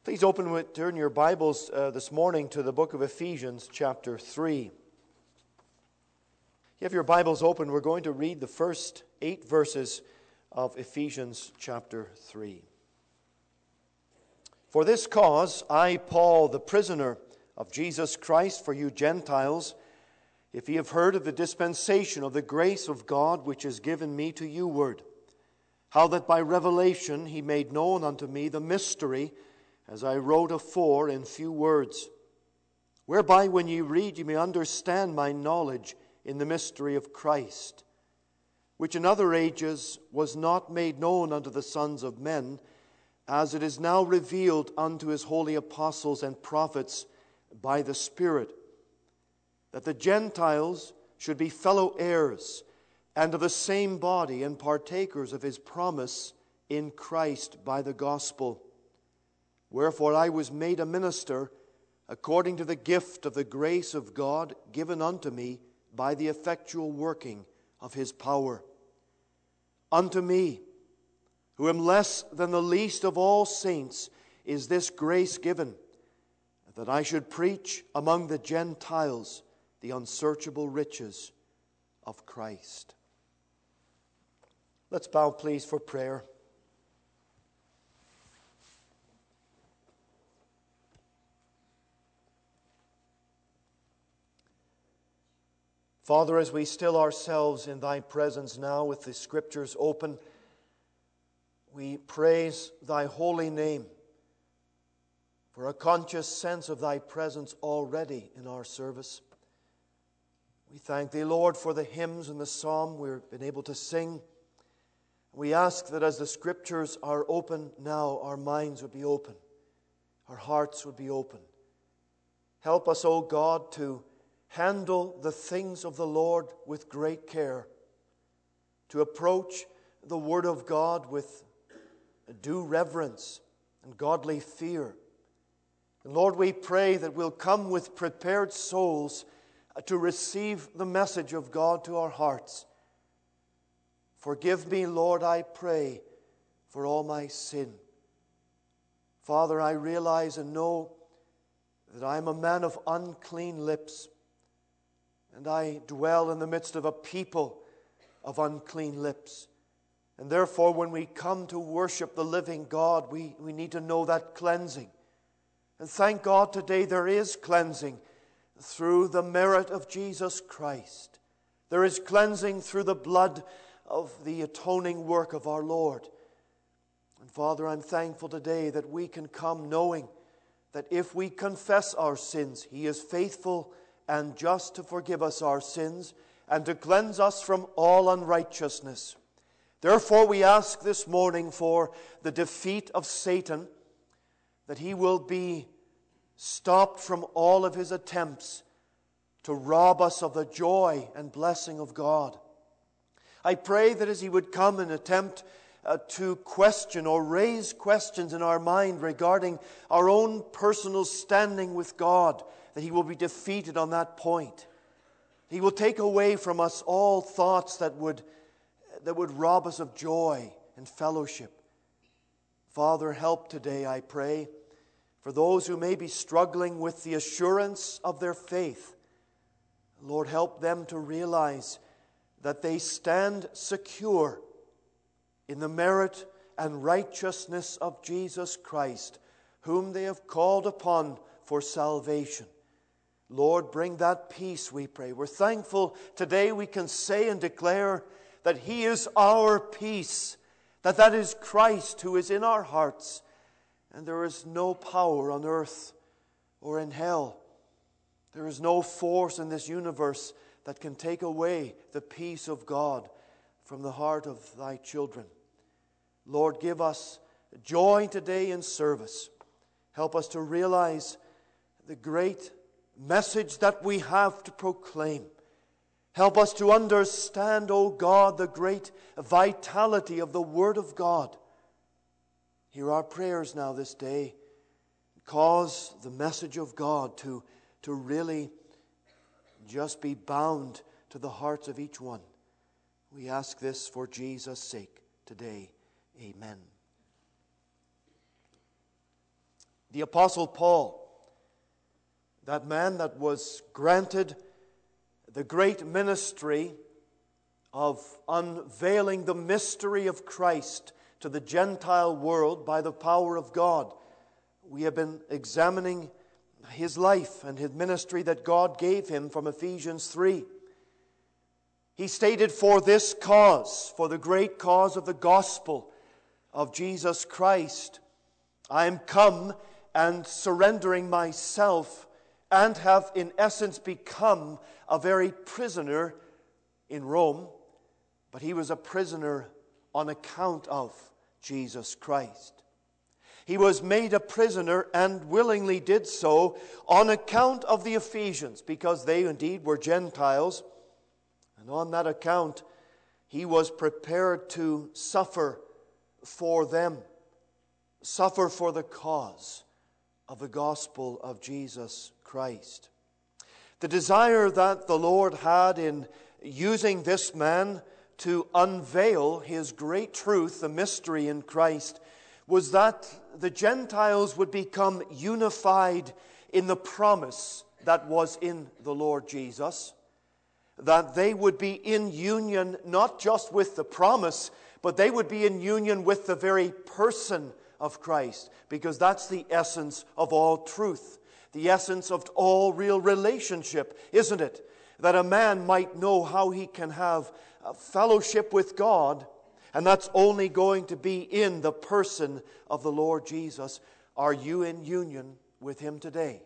Please turn your Bibles this morning to the book of Ephesians, chapter 3. If you have your Bibles open, we're going to read the first 8 verses of Ephesians, chapter 3. For this cause, I, Paul, the prisoner of Jesus Christ, for you Gentiles, if ye have heard of the dispensation of the grace of God which is given me to you ward, how that by revelation he made known unto me the mystery, as I wrote afore in few words, whereby when ye read ye may understand my knowledge in the mystery of Christ, which in other ages was not made known unto the sons of men, as it is now revealed unto his holy apostles and prophets by the Spirit, that the Gentiles should be fellow heirs and of the same body and partakers of his promise in Christ by the gospel. Wherefore I was made a minister according to the gift of the grace of God given unto me by the effectual working of his power. Unto me, who am less than the least of all saints, is this grace given, that I should preach among the Gentiles the unsearchable riches of Christ. Let's bow, please, for prayer. Father, as we still ourselves in thy presence now with the Scriptures open, we praise thy holy name for a conscious sense of thy presence already in our service. We thank thee, Lord, for the hymns and the psalm we've been able to sing. We ask that as the Scriptures are open now, our minds would be open, our hearts would be open. Help us, O God, to handle the things of the Lord with great care, to approach the Word of God with due reverence and godly fear. And Lord, we pray that we'll come with prepared souls to receive the message of God to our hearts. Forgive me, Lord, I pray, for all my sin. Father, I realize and know that I am a man of unclean lips, and I dwell in the midst of a people of unclean lips. And therefore, when we come to worship the living God, we need to know that cleansing. And thank God today there is cleansing through the merit of Jesus Christ. There is cleansing through the blood of the atoning work of our Lord. And Father, I'm thankful today that we can come knowing that if we confess our sins, He is faithful and just to forgive us our sins and to cleanse us from all unrighteousness. Therefore, we ask this morning for the defeat of Satan, that he will be stopped from all of his attempts to rob us of the joy and blessing of God. I pray that as he would come and attempt to question or raise questions in our mind regarding our own personal standing with God, that he will be defeated on that point. He will take away from us all thoughts that would rob us of joy and fellowship. Father, help today, I pray, for those who may be struggling with the assurance of their faith. Lord, help them to realize that they stand secure in the merit and righteousness of Jesus Christ, whom they have called upon for salvation. Lord, bring that peace, we pray. We're thankful today we can say and declare that He is our peace, that is Christ who is in our hearts, and there is no power on earth or in hell. There is no force in this universe that can take away the peace of God from the heart of thy children. Lord, give us joy today in service. Help us to realize the great message that we have to proclaim. Help us to understand, O God, the great vitality of the Word of God. Hear our prayers now this day. Cause the message of God to really just be bound to the hearts of each one. We ask this for Jesus' sake today. Amen. The Apostle Paul, that man that was granted the great ministry of unveiling the mystery of Christ to the Gentile world by the power of God. We have been examining his life and his ministry that God gave him from Ephesians 3. He stated, "For this cause, for the great cause of the gospel of Jesus Christ, I am come and surrendering myself, and have in essence become a very prisoner in Rome." But he was a prisoner on account of Jesus Christ. He was made a prisoner and willingly did so on account of the Ephesians, because they indeed were Gentiles. And on that account, he was prepared to suffer for them, suffer for the cause of the gospel of Jesus Christ. The desire that the Lord had in using this man to unveil his great truth, the mystery in Christ, was that the Gentiles would become unified in the promise that was in the Lord Jesus, that they would be in union not just with the promise, but they would be in union with the very person of Christ, because that's the essence of all truth, the essence of all real relationship, isn't it? That a man might know how he can have a fellowship with God, and that's only going to be in the person of the Lord Jesus. Are you in union with him today?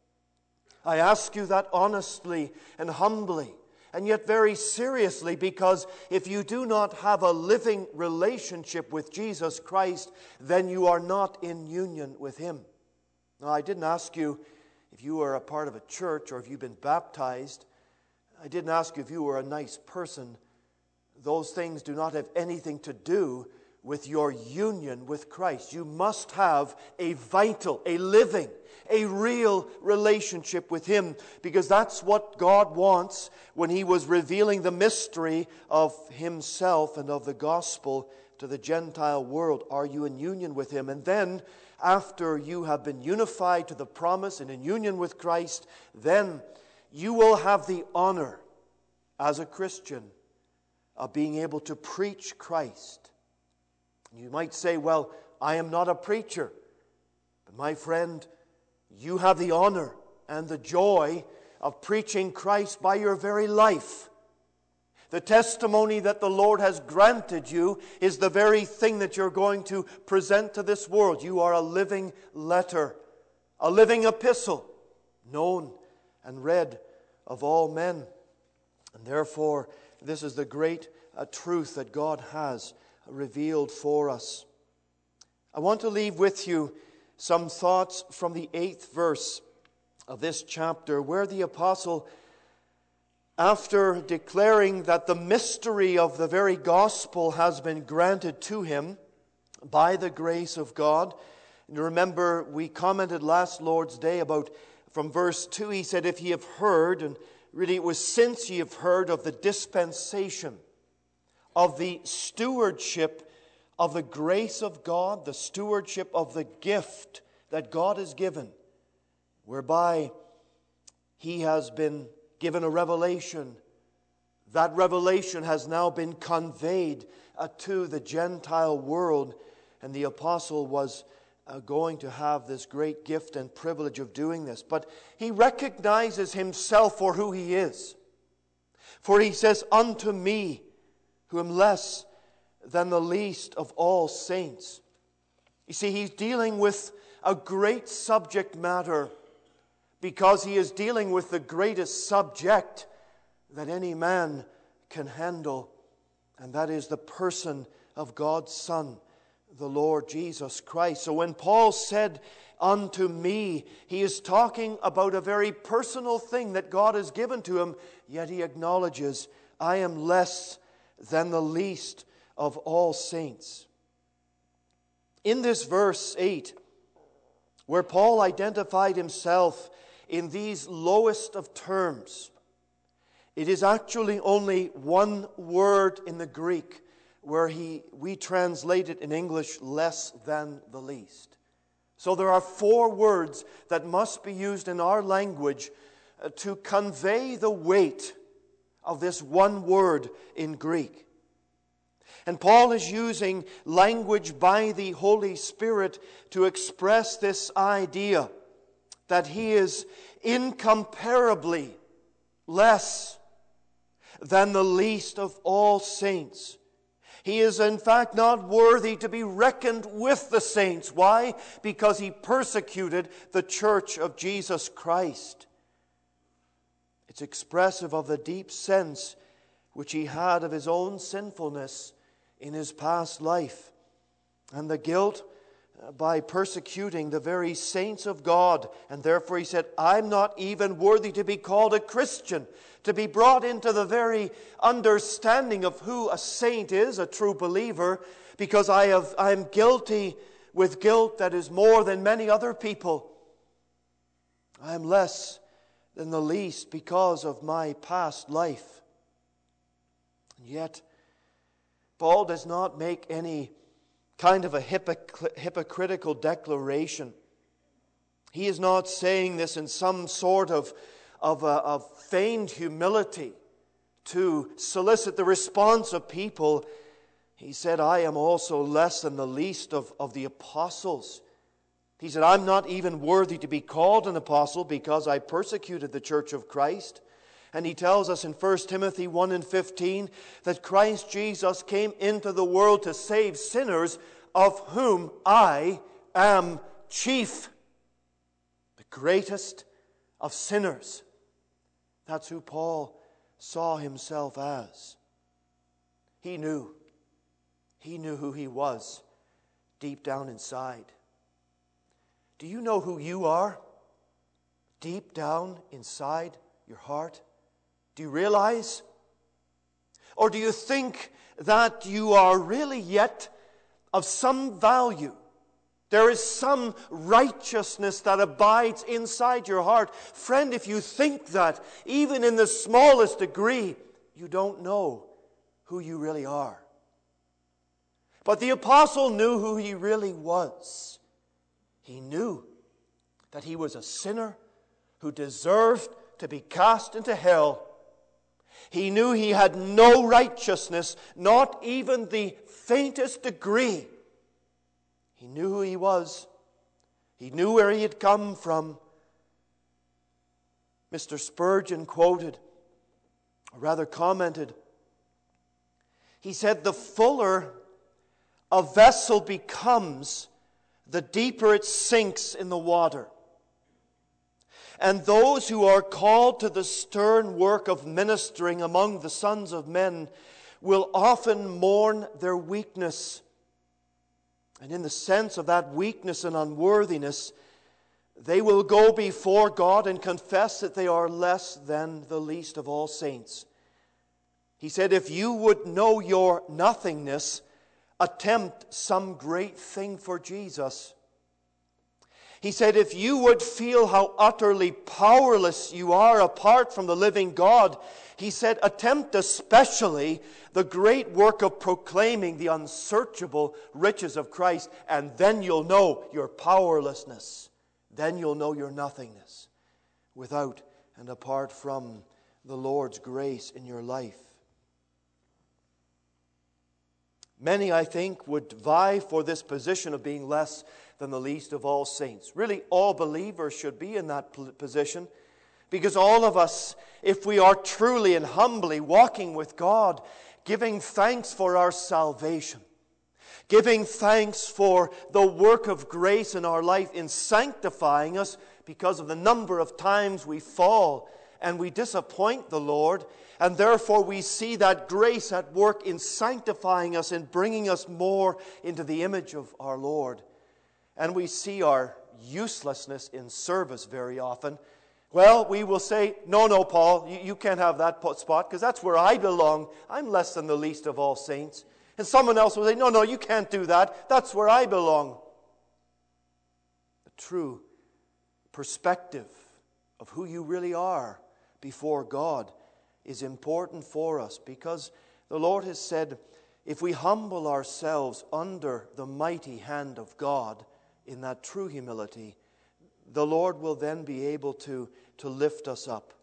I ask you that honestly and humbly, and yet very seriously, because if you do not have a living relationship with Jesus Christ, then you are not in union with him. Now, I didn't ask you if you were a part of a church or if you've been baptized. I didn't ask you if you were a nice person. Those things do not have anything to do with your union with Christ. You must have a vital, a living, a real relationship with him, because that's what God wants when he was revealing the mystery of himself and of the gospel to the Gentile world. Are you in union with him? And then, after you have been unified to the promise and in union with Christ, then you will have the honor as a Christian of being able to preach Christ. You might say, "Well, I am not a preacher." But my friend, you have the honor and the joy of preaching Christ by your very life. The testimony that the Lord has granted you is the very thing that you're going to present to this world. You are a living letter, a living epistle, known and read of all men. And therefore, this is the great truth that God has revealed for us. I want to leave with you some thoughts from the 8th verse of this chapter, where the apostle, after declaring that the mystery of the very gospel has been granted to him by the grace of God. And remember, we commented last Lord's Day about, from verse 2, he said, "If ye have heard," and really it was since ye have heard of the dispensation, of the stewardship of the grace of God, the stewardship of the gift that God has given, whereby he has been given a revelation. That revelation has now been conveyed to the Gentile world, and the apostle was going to have this great gift and privilege of doing this. But he recognizes himself for who he is. For he says, "Unto me, who am less than the least of all saints." You see, he's dealing with a great subject matter, because he is dealing with the greatest subject that any man can handle, and that is the person of God's Son, the Lord Jesus Christ. So when Paul said, "Unto me," he is talking about a very personal thing that God has given to him, yet he acknowledges, "I am less than the least of all saints." In this verse 8, where Paul identified himself in these lowest of terms, it is actually only one word in the Greek where we translate it in English, "less than the least." So there are 4 words that must be used in our language to convey the weight of this one word in Greek. And Paul is using language by the Holy Spirit to express this idea that he is incomparably less than the least of all saints. He is in fact not worthy to be reckoned with the saints. Why? Because he persecuted the church of Jesus Christ. It's expressive of the deep sense which he had of his own sinfulness in his past life, and the guilt by persecuting the very saints of God. And therefore he said, I'm not even worthy to be called a Christian, to be brought into the very understanding of who a saint is, a true believer, because I'm guilty with guilt that is more than many other people. I'm less than the least because of my past life. And yet, Paul does not make any kind of a hypocritical declaration. He is not saying this in some sort of feigned humility to solicit the response of people. He said, I am also less than the least of the apostles. He said, I'm not even worthy to be called an apostle because I persecuted the church of Christ. And he tells us in 1 Timothy 1:15 that Christ Jesus came into the world to save sinners, of whom I am chief. The greatest of sinners. That's who Paul saw himself as. He knew who he was deep down inside. Do you know who you are deep down inside your heart? Do you realize? Or do you think that you are really yet of some value? There is some righteousness that abides inside your heart. Friend, if you think that, even in the smallest degree, you don't know who you really are. But the apostle knew who he really was. He knew that he was a sinner who deserved to be cast into hell. He knew he had no righteousness, not even the faintest degree. He knew who he was. He knew where he had come from. Mr. Spurgeon quoted, or rather commented, he said, the fuller a vessel becomes, the deeper it sinks in the water. And those who are called to the stern work of ministering among the sons of men will often mourn their weakness. And in the sense of that weakness and unworthiness, they will go before God and confess that they are less than the least of all saints. He said, if you would know your nothingness, attempt some great thing for Jesus. He said, if you would feel how utterly powerless you are apart from the living God, he said, attempt especially the great work of proclaiming the unsearchable riches of Christ, and then you'll know your powerlessness. Then you'll know your nothingness without and apart from the Lord's grace in your life. Many, I think, would vie for this position of being less than the least of all saints. Really, all believers should be in that position, because all of us, if we are truly and humbly walking with God, giving thanks for our salvation, giving thanks for the work of grace in our life in sanctifying us because of the number of times we fall and we disappoint the Lord, and therefore we see that grace at work in sanctifying us and bringing us more into the image of our Lord. And we see our uselessness in service very often. Well, we will say, no, Paul, you can't have that spot because that's where I belong. I'm less than the least of all saints. And someone else will say, no, you can't do that. That's where I belong. The true perspective of who you really are before God is important for us, because the Lord has said, if we humble ourselves under the mighty hand of God, in that true humility, the Lord will then be able to lift us up.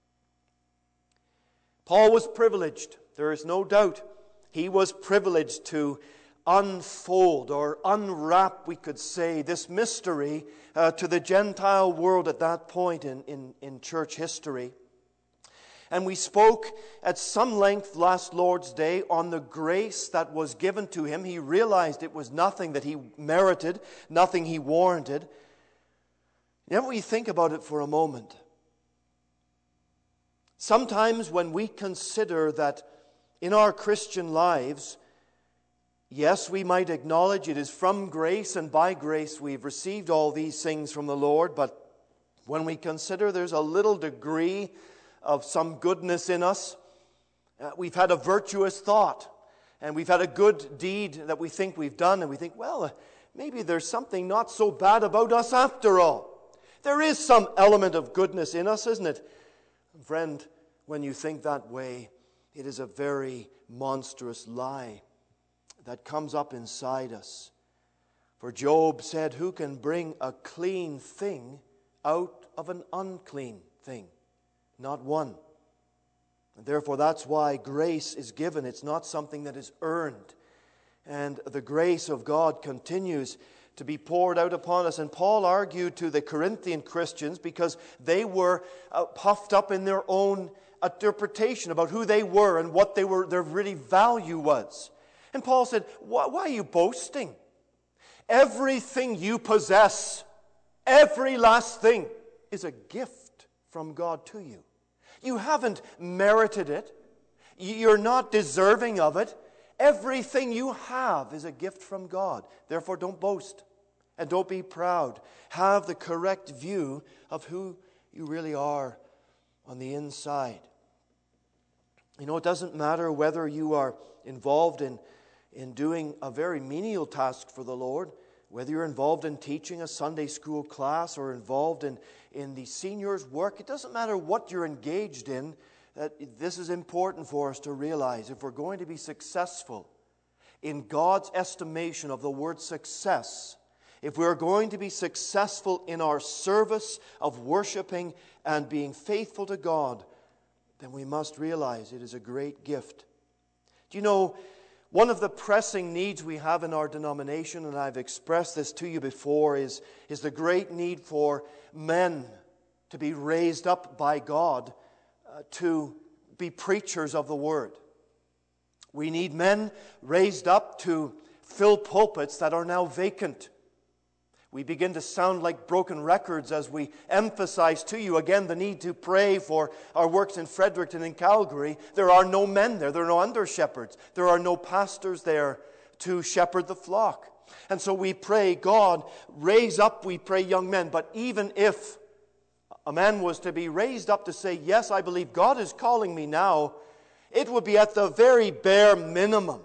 Paul was privileged. There is no doubt. He was privileged to unfold or unwrap, we could say, this mystery to the Gentile world at that point in church history. And we spoke at some length last Lord's Day on the grace that was given to him. He realized it was nothing that he merited, nothing he warranted. Yet we think about it for a moment. Sometimes when we consider that in our Christian lives, yes, we might acknowledge it is from grace, and by grace we've received all these things from the Lord, but when we consider there's a little degree of some goodness in us, we've had a virtuous thought, and we've had a good deed that we think we've done, and we think, well, maybe there's something not so bad about us after all. There is some element of goodness in us, isn't it? Friend, when you think that way, it is a very monstrous lie that comes up inside us. For Job said, who can bring a clean thing out of an unclean thing? Not one. And therefore, that's why grace is given. It's not something that is earned. And the grace of God continues to be poured out upon us. And Paul argued to the Corinthian Christians because they were puffed up in their own interpretation about who they were and what they were, their really value was. And Paul said, why are you boasting? Everything you possess, every last thing, is a gift from God to you. You haven't merited it. You're not deserving of it. Everything you have is a gift from God. Therefore, don't boast and don't be proud. Have the correct view of who you really are on the inside. You know, it doesn't matter whether you are involved in doing a very menial task for the Lord, whether you're involved in teaching a Sunday school class or involved in the seniors' work. It doesn't matter what you're engaged in. This is important for us to realize. If we're going to be successful in God's estimation of the word success, if we're going to be successful in our service of worshiping and being faithful to God, then we must realize it is a great gift. Do you know, one of the pressing needs we have in our denomination, and I've expressed this to you before, is the great need for men to be raised up by God to be preachers of the Word. We need men raised up to fill pulpits that are now vacant. We begin to sound like broken records as we emphasize to you again the need to pray for our works in Fredericton and Calgary. There are no men there. There are no under-shepherds. There are no pastors there to shepherd the flock. And so we pray, God, raise up, we pray, young men. But even if a man was to be raised up to say, yes, I believe God is calling me now, it would be at the very bare minimum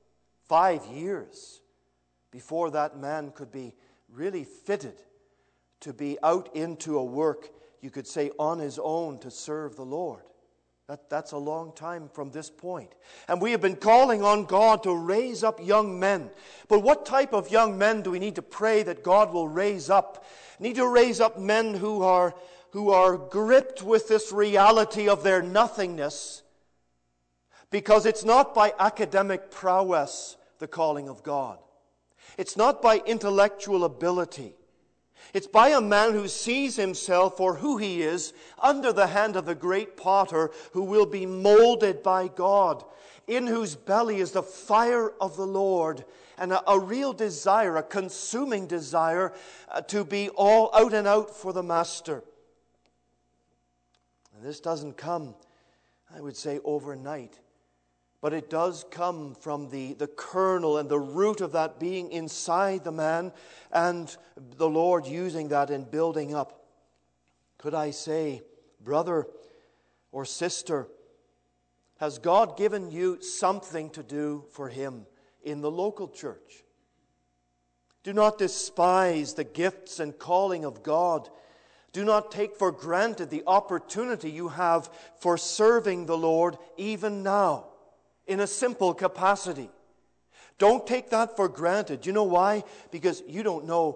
5 years before that man could be really fitted to be out into a work, you could say, on his own to serve the Lord. That's a long time from this point. And we have been calling on God to raise up young men. But what type of young men do we need to pray that God will raise up? We need to raise up men who are gripped with this reality of their nothingness, because it's not by academic prowess the calling of God. It's not by intellectual ability. It's by a man who sees himself for who he is under the hand of the great potter who will be molded by God, in whose belly is the fire of the Lord and a real desire, a consuming desire to be all out and out for the Master. And this doesn't come, I would say, overnight. But it does come from the kernel and the root of that being inside the man, and the Lord using that in building up. Could I say, brother or sister, has God given you something to do for Him in the local church? Do not despise the gifts and calling of God. Do not take for granted the opportunity you have for serving the Lord even now, in a simple capacity. Don't take that for granted. You know why? Because you don't know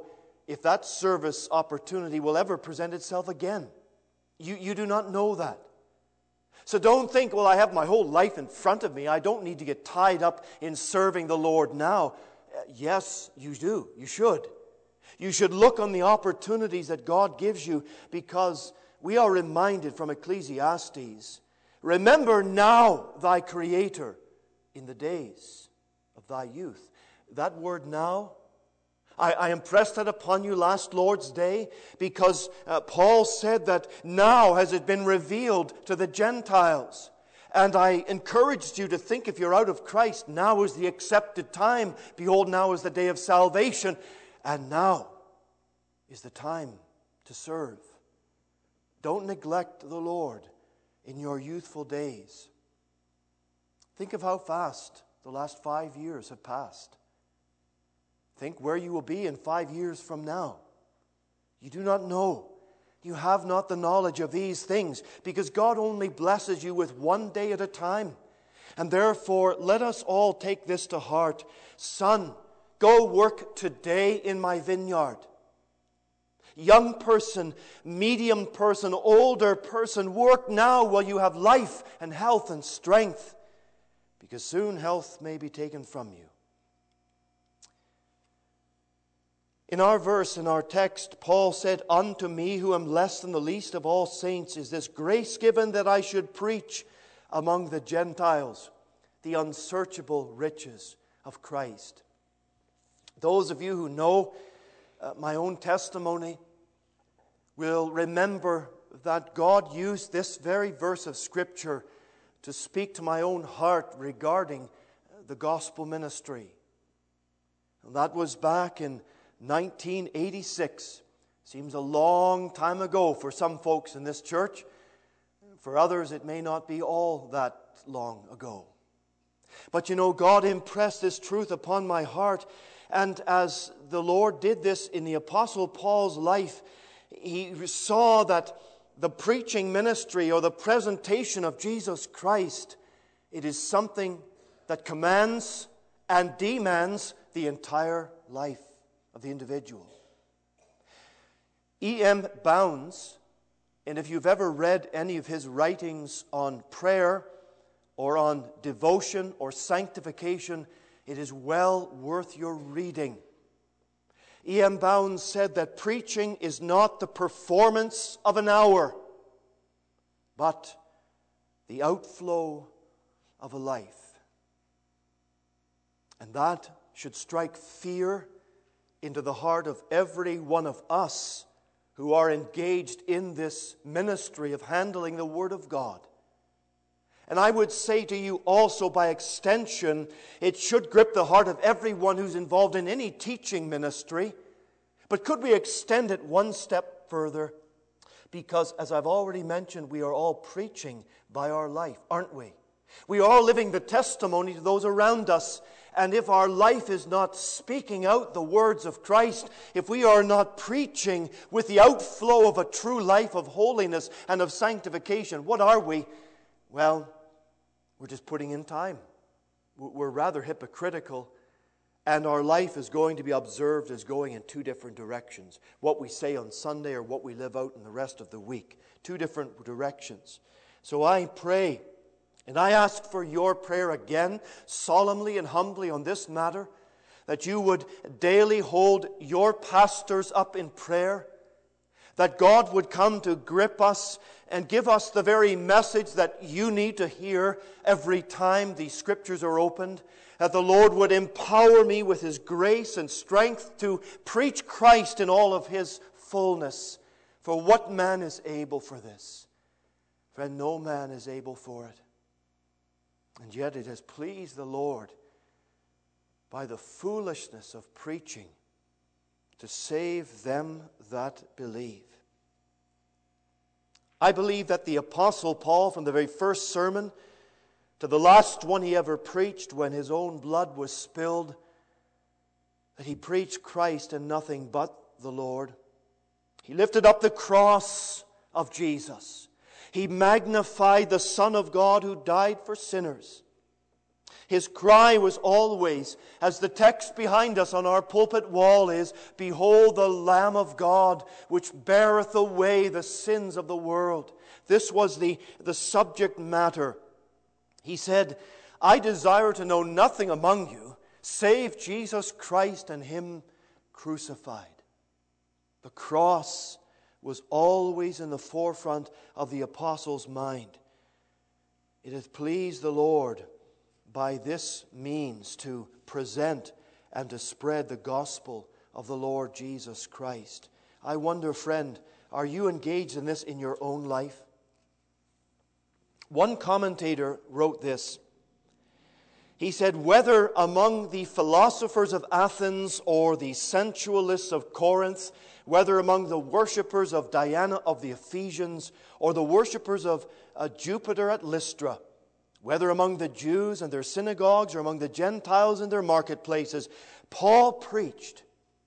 if that service opportunity will ever present itself again. You do not know that. So don't think, well, I have my whole life in front of me. I don't need to get tied up in serving the Lord now. Yes, you do. You should. You should look on the opportunities that God gives you, because we are reminded from Ecclesiastes, remember now thy Creator in the days of thy youth. That word now, I impressed that upon you last Lord's Day, because Paul said that now has it been revealed to the Gentiles. And I encouraged you to think, if you're out of Christ, now is the accepted time. Behold, now is the day of salvation. And now is the time to serve. Don't neglect the Lord in your youthful days. Think of how fast the last 5 years have passed. Think where you will be in 5 years from now. You do not know. You have not the knowledge of these things, because God only blesses you with one day at a time. And therefore, let us all take this to heart. Son, go work today in my vineyard. Young person, medium person, older person, work now while you have life and health and strength, because soon health may be taken from you. In our verse, in our text, Paul said, unto me, who am less than the least of all saints, is this grace given, that I should preach among the Gentiles the unsearchable riches of Christ. Those of you who know my own testimony will remember that God used this very verse of Scripture to speak to my own heart regarding the gospel ministry. And that was back in 1986. Seems a long time ago for some folks in this church. For others, it may not be all that long ago. But you know, God impressed this truth upon my heart. And as the Lord did this in the Apostle Paul's life, he saw that the preaching ministry, or the presentation of Jesus Christ, it is something that commands and demands the entire life of the individual. E.M. Bounds, and if you've ever read any of his writings on prayer or on devotion or sanctification, it is well worth your reading. E.M. Bounds said that preaching is not the performance of an hour, but the outflow of a life. And that should strike fear into the heart of every one of us who are engaged in this ministry of handling the Word of God. And I would say to you also, by extension, it should grip the heart of everyone who's involved in any teaching ministry. But could we extend it one step further? Because, as I've already mentioned, we are all preaching by our life, aren't we? We are all living the testimony to those around us. And if our life is not speaking out the words of Christ, if we are not preaching with the outflow of a true life of holiness and of sanctification, what are we? Well, we're just putting in time. We're rather hypocritical, and our life is going to be observed as going in two different directions. What we say on Sunday or what we live out in the rest of the week. Two different directions. So I pray, and I ask for your prayer again, solemnly and humbly on this matter, that you would daily hold your pastors up in prayer, that God would come to grip us and give us the very message that you need to hear every time these Scriptures are opened, that the Lord would empower me with His grace and strength to preach Christ in all of His fullness. For what man is able for this? Friend, no man is able for it. And yet it has pleased the Lord by the foolishness of preaching to save them that believe. I believe that the Apostle Paul, from the very first sermon to the last one he ever preached when his own blood was spilled, that he preached Christ and nothing but the Lord. He lifted up the cross of Jesus. He magnified the Son of God who died for sinners. His cry was always, as the text behind us on our pulpit wall is, "Behold the Lamb of God, which beareth away the sins of the world." This was the subject matter. He said, "I desire to know nothing among you save Jesus Christ and Him crucified." The cross was always in the forefront of the apostles' mind. It hath pleased the Lord by this means to present and to spread the gospel of the Lord Jesus Christ. I wonder, friend, are you engaged in this in your own life? One commentator wrote this. He said, "Whether among the philosophers of Athens or the sensualists of Corinth, whether among the worshippers of Diana of the Ephesians or the worshippers of Jupiter at Lystra, whether among the Jews and their synagogues or among the Gentiles in their marketplaces, Paul preached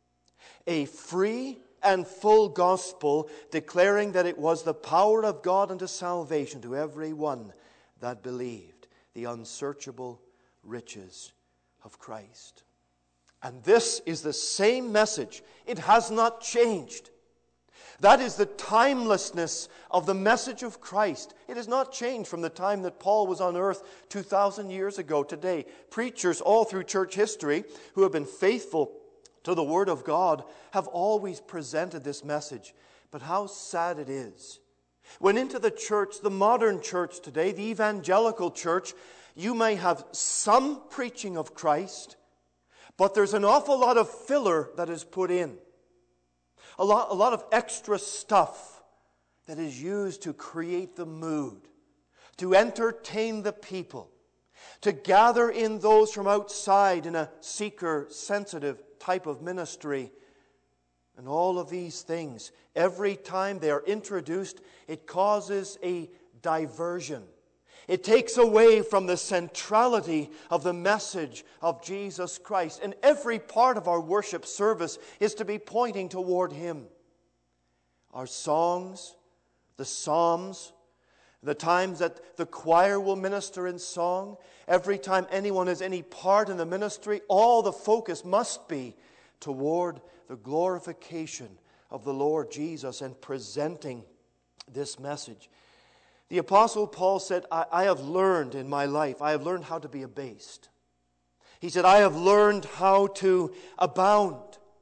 a free and full gospel, declaring that it was the power of God unto salvation to every one that believed, the unsearchable riches of Christ." And this is the same message. It has not changed. That is the timelessness of the message of Christ. It has not changed from the time that Paul was on earth 2,000 years ago today. Preachers all through church history who have been faithful to the Word of God have always presented this message. But how sad it is when into the church, the modern church today, the evangelical church, you may have some preaching of Christ, but there's an awful lot of filler that is put in. A lot of extra stuff that is used to create the mood, to entertain the people, to gather in those from outside in a seeker-sensitive type of ministry. And all of these things, every time they are introduced, it causes a diversion. It takes away from the centrality of the message of Jesus Christ. And every part of our worship service is to be pointing toward Him. Our songs, the psalms, the times that the choir will minister in song, every time anyone has any part in the ministry, all the focus must be toward the glorification of the Lord Jesus and presenting this message. The Apostle Paul said, I have learned in my life, I have learned how to be abased. He said, I have learned how to abound.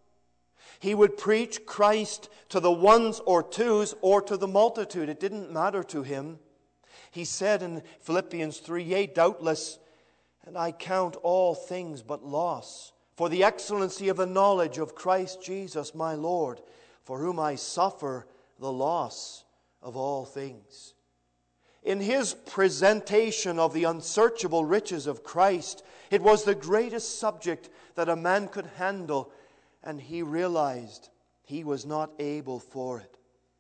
He would preach Christ to the ones or twos or to the multitude. It didn't matter to him. He said in Philippians 3:8, doubtless, and I count all things but loss, for the excellency of the knowledge of Christ Jesus my Lord, for whom I suffer the loss of all things. In his presentation of the unsearchable riches of Christ, it was the greatest subject that a man could handle, and he realized he was not able for it.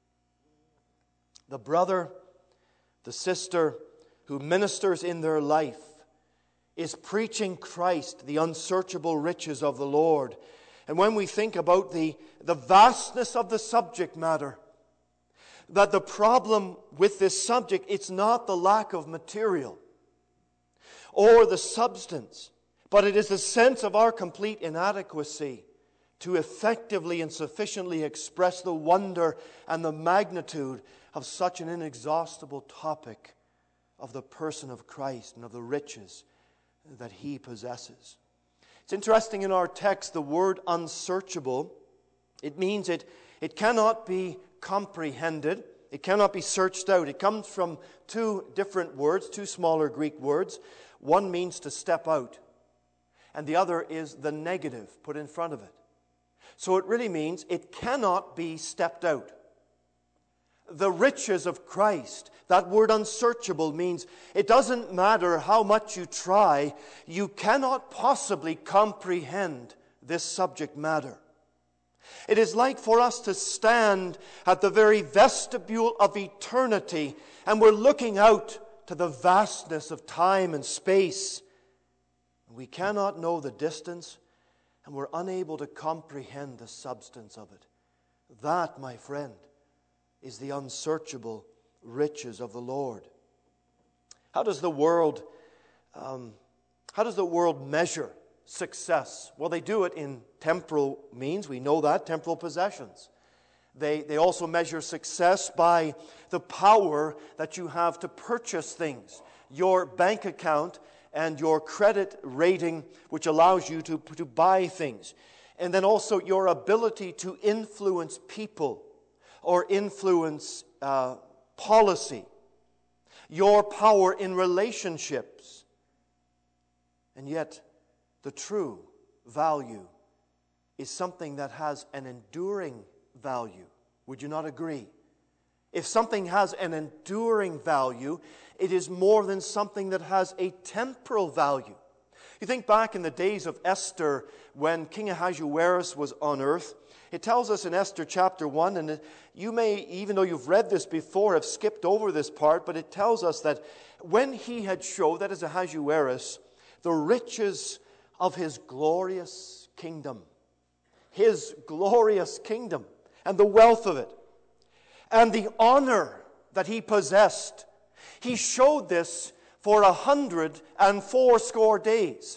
The brother, the sister who ministers in their life is preaching Christ, the unsearchable riches of the Lord. And when we think about the vastness of the subject matter, that the problem with this subject, it's not the lack of material or the substance, but it is the sense of our complete inadequacy to effectively and sufficiently express the wonder and the magnitude of such an inexhaustible topic of the person of Christ and of the riches that He possesses. It's interesting in our text, the word unsearchable, it means it cannot be comprehended. It cannot be searched out. It comes from two different words, two smaller Greek words. One means to step out, and the other is the negative put in front of it. So it really means it cannot be stepped out. The riches of Christ, that word unsearchable means it doesn't matter how much you try, you cannot possibly comprehend this subject matter. It is like for us to stand at the very vestibule of eternity, and we're looking out to the vastness of time and space. We cannot know the distance, and we're unable to comprehend the substance of it. That, my friend, is the unsearchable riches of the Lord. How does the world How does the world measure success? Well, they do it in temporal means. We know that, temporal possessions. They also measure success by the power that you have to purchase things. Your bank account and your credit rating, which allows you to buy things. And then also your ability to influence people or influence policy. Your power in relationships. And yet, the true value is something that has an enduring value. Would you not agree? If something has an enduring value, it is more than something that has a temporal value. You think back in the days of Esther, when King Ahasuerus was on earth. It tells us in Esther chapter 1, and you may, even though you've read this before, have skipped over this part, but it tells us that when he had showed, that is Ahasuerus, the riches of his glorious kingdom, and the wealth of it, and the honor that he possessed, he showed this for 180 days.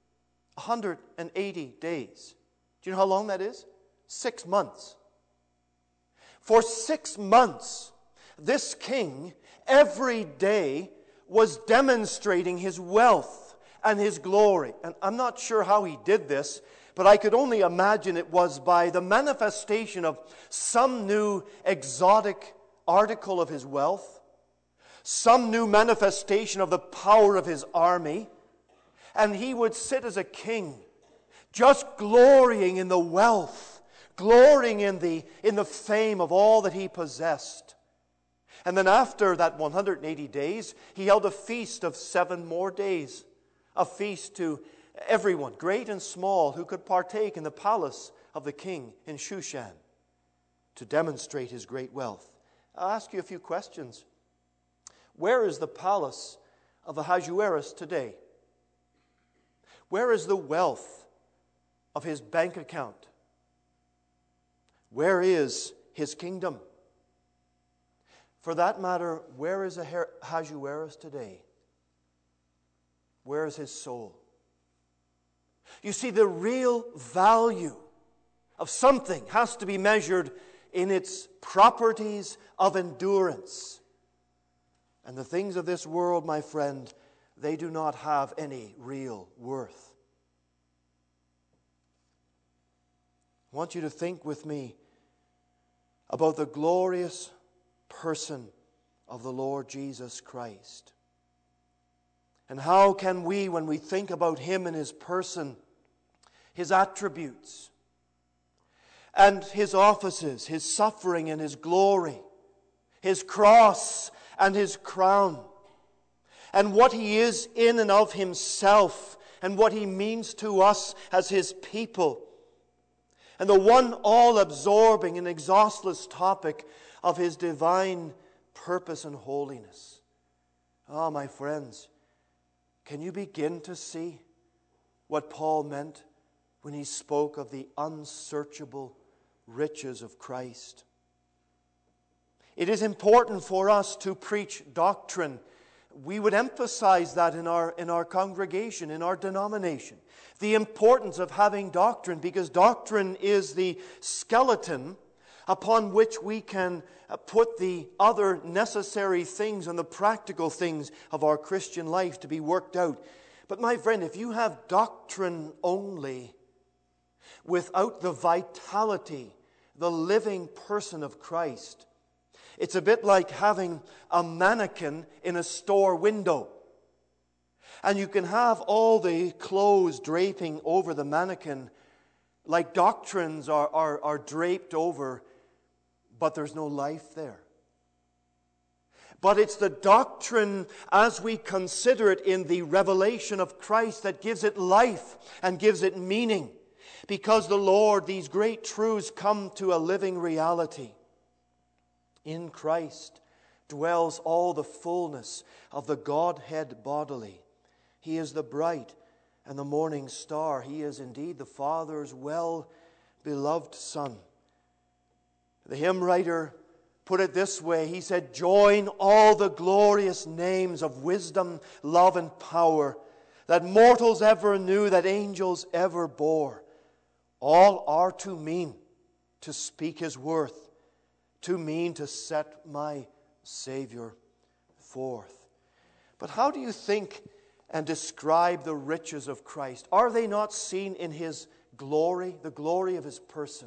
180 days. Do you know how long that is? 6 months. For 6 months, this king every day was demonstrating his wealth and his glory. And I'm not sure how he did this, but I could only imagine it was by the manifestation of some new exotic article of his wealth, some new manifestation of the power of his army, and he would sit as a king, just glorying in the wealth, glorying in the fame of all that he possessed. And then after that 180 days, he held a feast of 7 more days, a feast to everyone, great and small, who could partake in the palace of the king in Shushan to demonstrate his great wealth. I'll ask you a few questions. Where is the palace of Ahasuerus today? Where is the wealth of his bank account? Where is his kingdom? For that matter, where is Ahasuerus today? Where is his soul? You see, the real value of something has to be measured in its properties of endurance. And the things of this world, my friend, they do not have any real worth. I want you to think with me about the glorious person of the Lord Jesus Christ. And how can we, when we think about Him and His person, His attributes, and His offices, His suffering and His glory, His cross and His crown, and what He is in and of Himself, and what He means to us as His people, and the one all-absorbing and exhaustless topic of His divine purpose and holiness. Ah, my friends, can you begin to see what Paul meant when he spoke of the unsearchable riches of Christ? It is important for us to preach doctrine. We would emphasize that in our congregation, in our denomination. The importance of having doctrine, because doctrine is the skeleton upon which we can put the other necessary things and the practical things of our Christian life to be worked out. But my friend, if you have doctrine only, without the vitality, the living person of Christ, it's a bit like having a mannequin in a store window. And you can have all the clothes draping over the mannequin like doctrines are draped over, but there's no life there. But it's the doctrine as we consider it in the revelation of Christ that gives it life and gives it meaning. Because the Lord, these great truths come to a living reality. In Christ dwells all the fullness of the Godhead bodily. He is the bright and the morning star. He is indeed the Father's well-beloved Son. The hymn writer put it this way. He said, "Join all the glorious names of wisdom, love, and power, that mortals ever knew, that angels ever bore. All are too mean to speak His worth, too mean to set my Savior forth. But how do you think and describe the riches of Christ? Are they not seen in His glory, the glory of His person?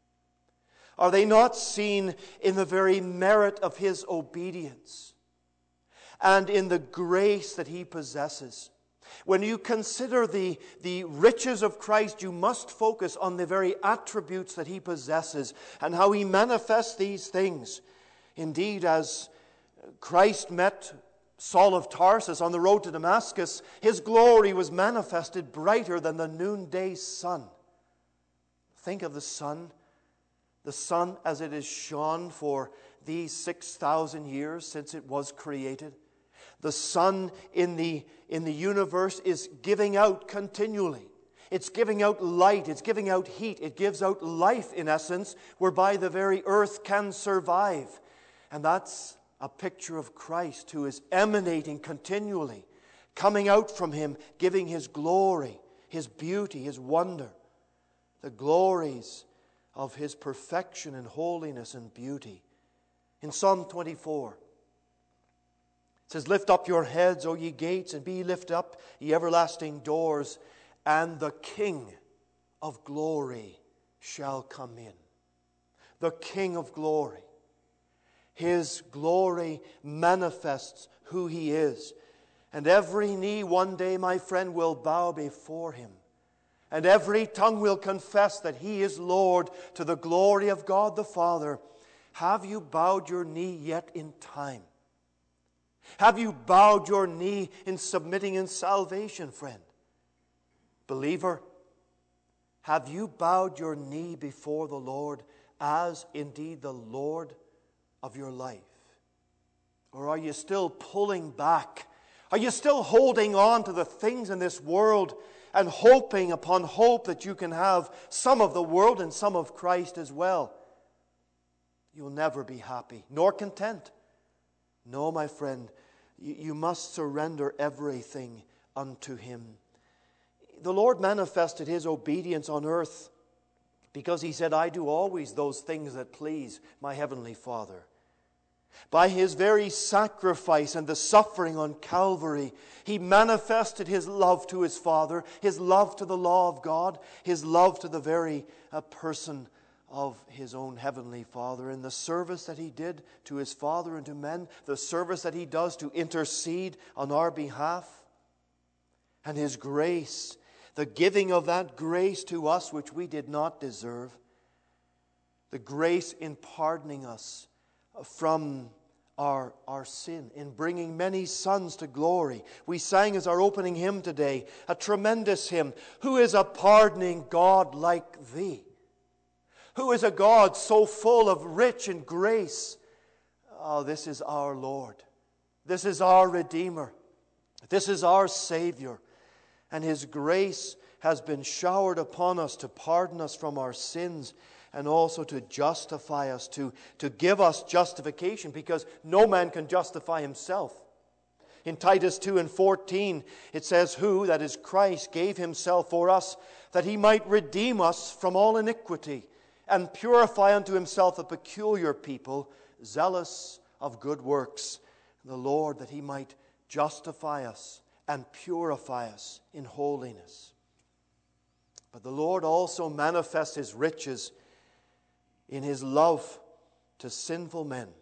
Are they not seen in the very merit of His obedience and in the grace that He possesses? When you consider the riches of Christ, you must focus on the very attributes that He possesses and how He manifests these things. Indeed, as Christ met Saul of Tarsus on the road to Damascus, His glory was manifested brighter than the noonday sun. Think of the sun as it has shone for these 6,000 years since it was created. The sun in the universe is giving out continually. It's giving out light. It's giving out heat. It gives out life, in essence, whereby the very earth can survive. And that's a picture of Christ, who is emanating continually, coming out from Him, giving His glory, His beauty, His wonder, the glories of His perfection and holiness and beauty. In Psalm 24, it says, "Lift up your heads, O ye gates, and be ye lifted up, ye everlasting doors, and the King of glory shall come in." The King of glory. His glory manifests who He is. And every knee one day, my friend, will bow before Him. And every tongue will confess that He is Lord, to the glory of God the Father. Have you bowed your knee yet in time? Have you bowed your knee in submitting in salvation, friend? Believer, have you bowed your knee before the Lord as indeed the Lord of your life? Or are you still pulling back? Are you still holding on to the things in this world and hoping upon hope that you can have some of the world and some of Christ as well? You'll never be happy, nor content. No, my friend, you must surrender everything unto Him. The Lord manifested His obedience on earth because He said, "I do always those things that please my heavenly Father." By His very sacrifice and the suffering on Calvary, He manifested His love to His Father, His love to the law of God, His love to the very person of His own heavenly Father, in the service that He did to His Father and to men, the service that He does to intercede on our behalf, and His grace, the giving of that grace to us which we did not deserve, the grace in pardoning us from our sin, in bringing many sons to glory. We sang as our opening hymn today, a tremendous hymn, "Who is a pardoning God like Thee?" Who is a God so full of rich and grace? Oh, this is our Lord. This is our Redeemer. This is our Savior. And His grace has been showered upon us to pardon us from our sins and also to justify us, to give us justification, because no man can justify himself. In Titus 2:14, it says, "Who, that is Christ, gave Himself for us, that He might redeem us from all iniquity, and purify unto Himself a peculiar people, zealous of good works." The Lord, that He might justify us and purify us in holiness. But the Lord also manifests His riches in His love to sinful men.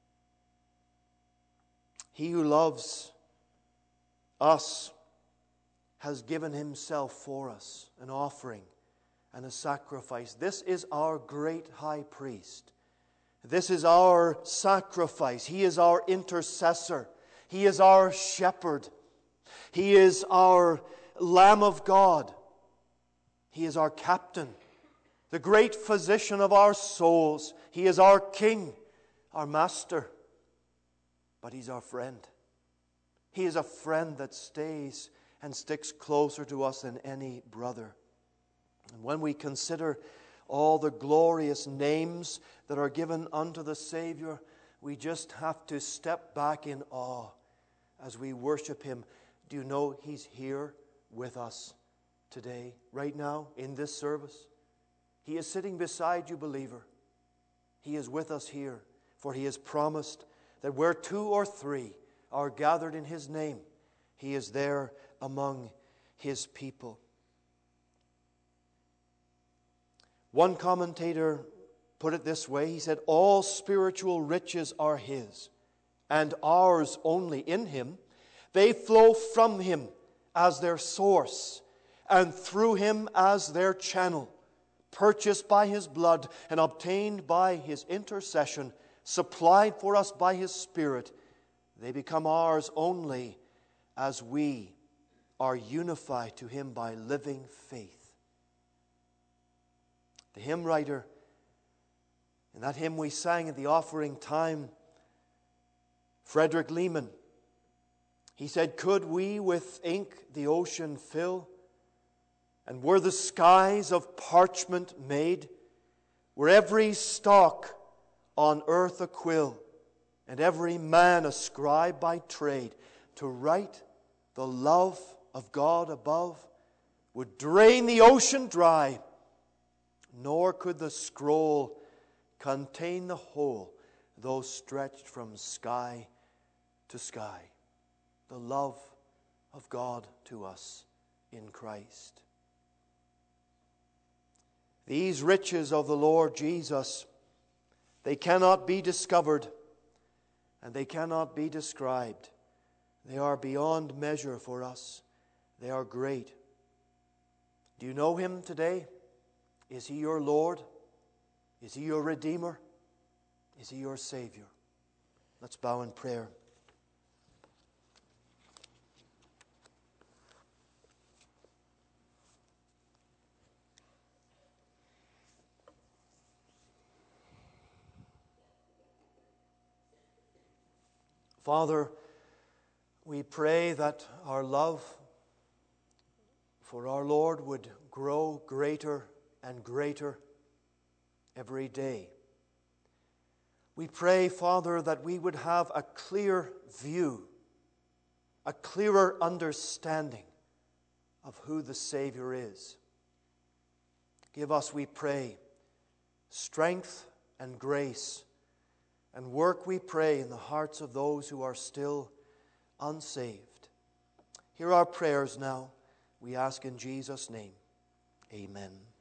He who loves us has given Himself for us, an offering and a sacrifice. This is our great high priest. This is our sacrifice. He is our intercessor. He is our shepherd. He is our Lamb of God. He is our captain, the great physician of our souls. He is our King, our Master. But He's our friend. He is a friend that stays and sticks closer to us than any brother. And when we consider all the glorious names that are given unto the Savior, we just have to step back in awe as we worship Him. Do you know He's here with us today, right now, in this service. He is sitting beside you, believer. He is with us here, for He has promised that where 2 or 3 are gathered in His name, He is there among His people. One commentator put it this way. He said, all spiritual riches are His, and ours only in Him. They flow from Him as their source, and through Him as their channel, purchased by His blood and obtained by His intercession, supplied for us by His Spirit. They become ours only as we are unified to Him by living faith. The hymn writer, in that hymn we sang at the offering time, Frederick Lehman, he said, could we with ink the ocean fill, and were the skies of parchment made, were every stalk on earth a quill, and every man a scribe by trade, to write the love of God above, would drain the ocean dry, nor could the scroll contain the whole, though stretched from sky to sky. The love of God to us in Christ. These riches of the Lord Jesus, they cannot be discovered and they cannot be described. They are beyond measure for us. They are great. Do you know Him today? Is He your Lord? Is He your Redeemer? Is He your Savior? Let's bow in prayer. Father, we pray that our love for our Lord would grow greater and greater every day. We pray, Father, that we would have a clear view, a clearer understanding of who the Savior is. Give us, we pray, strength and grace, and work, we pray, in the hearts of those who are still unsaved. Hear our prayers now, we ask in Jesus' name. Amen.